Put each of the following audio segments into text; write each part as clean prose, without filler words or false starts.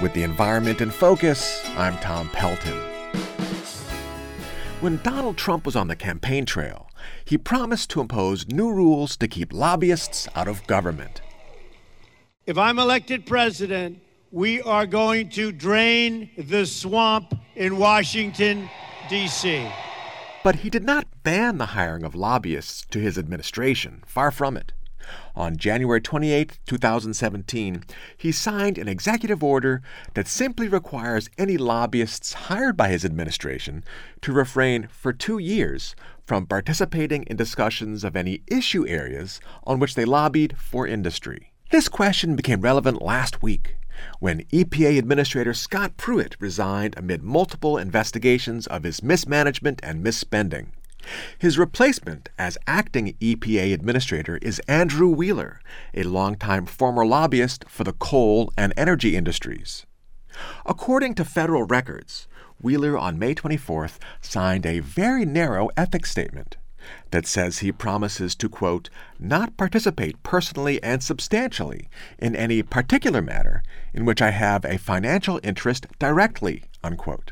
With the environment in focus, I'm Tom Pelton. When Donald Trump was on the campaign trail, he promised to impose new rules to keep lobbyists out of government. If I'm elected president, we are going to drain the swamp in Washington, D.C. But he did not ban the hiring of lobbyists to his administration, far from it. On January 28, 2017, he signed an executive order that simply requires any lobbyists hired by his administration to refrain for 2 years from participating in discussions of any issue areas on which they lobbied for industry. This question became relevant last week when EPA Administrator Scott Pruitt resigned amid multiple investigations of his mismanagement and misspending. His replacement as acting EPA Administrator is Andrew Wheeler, a longtime former lobbyist for the coal and energy industries. According to federal records, Wheeler on May 24th signed a very narrow ethics statement that says he promises to, quote, not participate personally and substantially in any particular matter in which I have a financial interest directly, unquote.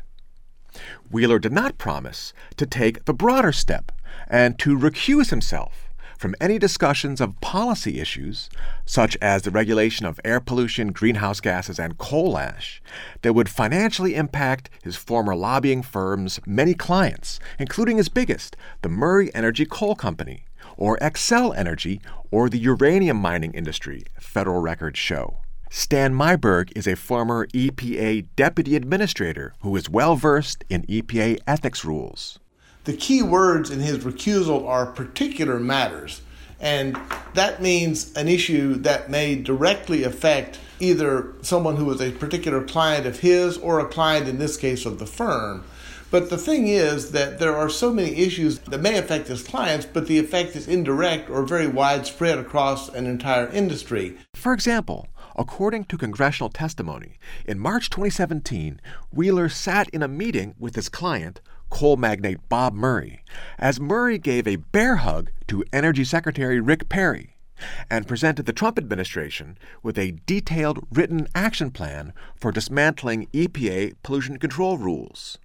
Wheeler did not promise to take the broader step and to recuse himself from any discussions of policy issues, such as the regulation of air pollution, greenhouse gases, and coal ash, that would financially impact his former lobbying firm's many clients, including his biggest, the Murray Energy Coal Company, or Xcel Energy, or the uranium mining industry, federal records show. Stan Myberg is a former EPA deputy administrator who is well-versed in EPA ethics rules. The key words in his recusal are particular matters, and that means an issue that may directly affect either someone who is a particular client of his or a client, in this case, of the firm. But the thing is that there are so many issues that may affect his clients, but the effect is indirect or very widespread across an entire industry. For example, according to congressional testimony, in March 2017, Wheeler sat in a meeting with his client, coal magnate Bob Murray, as Murray gave a bear hug to Energy Secretary Rick Perry and presented the Trump administration with a detailed written action plan for dismantling EPA pollution control rules.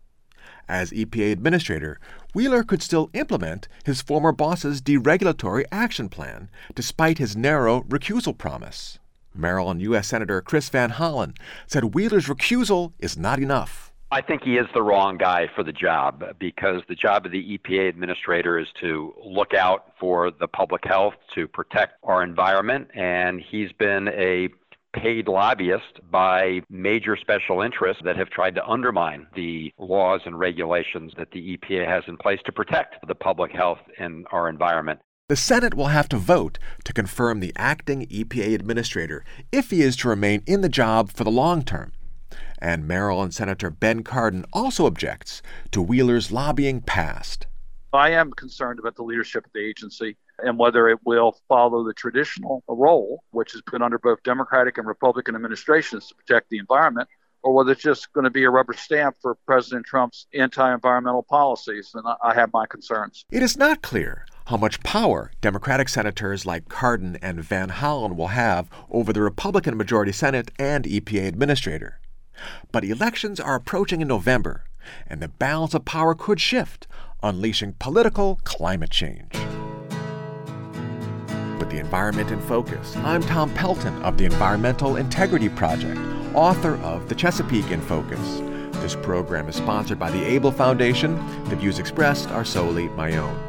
As EPA administrator, Wheeler could still implement his former boss's deregulatory action plan, despite his narrow recusal promise. Maryland U.S. Senator Chris Van Hollen said Wheeler's recusal is not enough. I think he is the wrong guy for the job, because the job of the EPA administrator is to look out for the public health, to protect our environment, and he's been a paid lobbyist by major special interests that have tried to undermine the laws and regulations that the EPA has in place to protect the public health and our environment. The Senate will have to vote to confirm the acting EPA administrator if he is to remain in the job for the long term. And Maryland Senator Ben Cardin also objects to Wheeler's lobbying past. I am concerned about the leadership of the agency and whether it will follow the traditional role, which has been under both Democratic and Republican administrations to protect the environment, or whether it's just going to be a rubber stamp for President Trump's anti-environmental policies. And I have my concerns. It is not clear how much power Democratic senators like Cardin and Van Hollen will have over the Republican majority Senate and EPA administrator. But elections are approaching in November, and the balance of power could shift, unleashing political climate change. With the environment in focus, I'm Tom Pelton of the Environmental Integrity Project, author of The Chesapeake in Focus. This program is sponsored by the Able Foundation. The views expressed are solely my own.